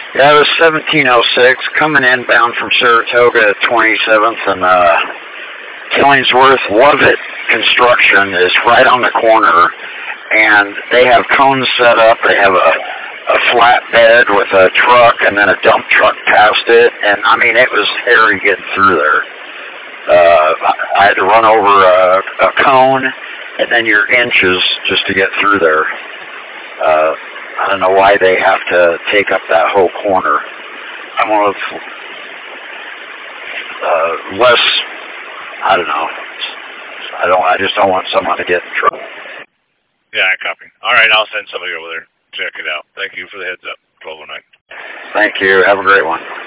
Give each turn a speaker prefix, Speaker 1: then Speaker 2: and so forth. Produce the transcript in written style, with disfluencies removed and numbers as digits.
Speaker 1: Yeah, it was 1706, coming inbound from Saratoga at 27th and Killingsworth. Lovett Construction is right on the corner, and they have cones set up. They have a flatbed with a truck and then a dump truck past it, and I mean, it was hairy getting through there. I had to run over a cone and then your inches just to get through there. I don't know why they have to take up that whole corner. I'm one of less. I don't know. I just don't want someone to get in trouble.
Speaker 2: Yeah, I copy. All right, I'll send somebody over there. Check it out. Thank you for the heads up. 1209.
Speaker 1: Thank you. Have a great one.